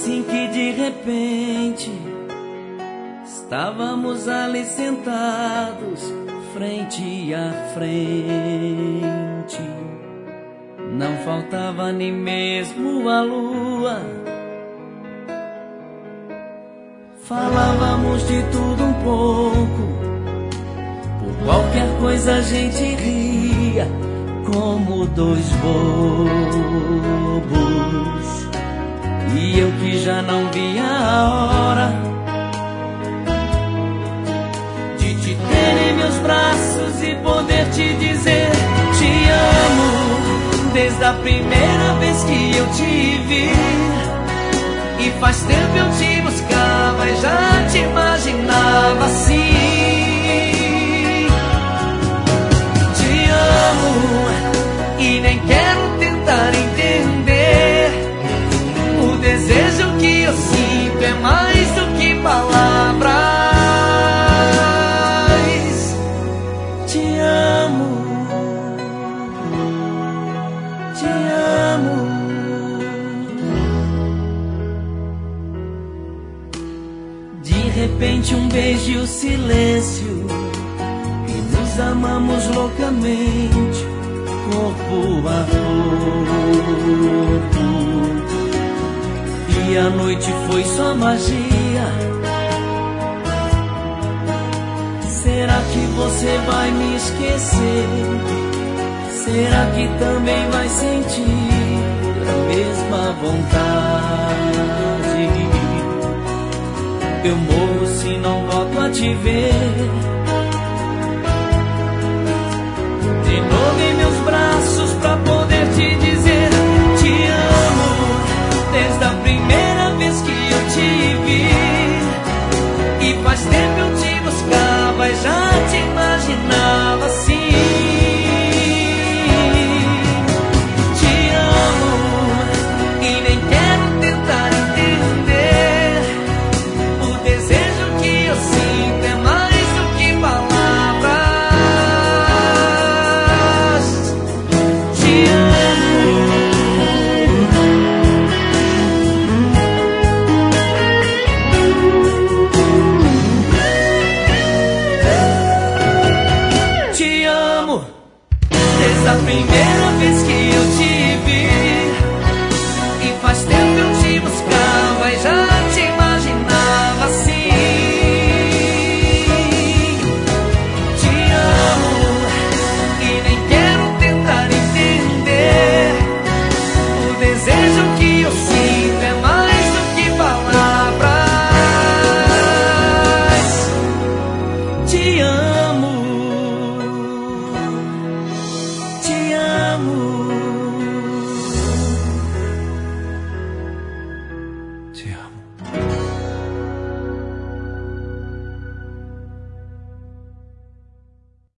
assim que de repente estávamos ali sentados, frente a frente. Não faltava nem mesmo a lua. Falávamos de tudo um pouco, por qualquer coisa a gente ria, como dois bobos. E eu que já não via a hora de te ter em meus braços e poder te dizer te amo, desde a primeira vez que eu te vi. E faz tempo eu te buscava e já te imaginava assim. Te amo e nem quero tentar entender. O desejo que eu sinto é mais do que palavras. Te amo, te amo. De repente um beijo e o silêncio, e nos amamos loucamente, corpo a corpo. E a noite foi só magia. Será que você vai me esquecer? Será que também vai sentir a mesma vontade? Eu morro se não volto a te ver de novo em meus braços pra poder te dizer te amo, desde a primeira vez que eu te vi. E faz tempo eu te buscava e já te imaginava assim. Te amo e nem quero tentar entender. O desejo que eu sinto é mais do que palavras. Te amo, desde a primeira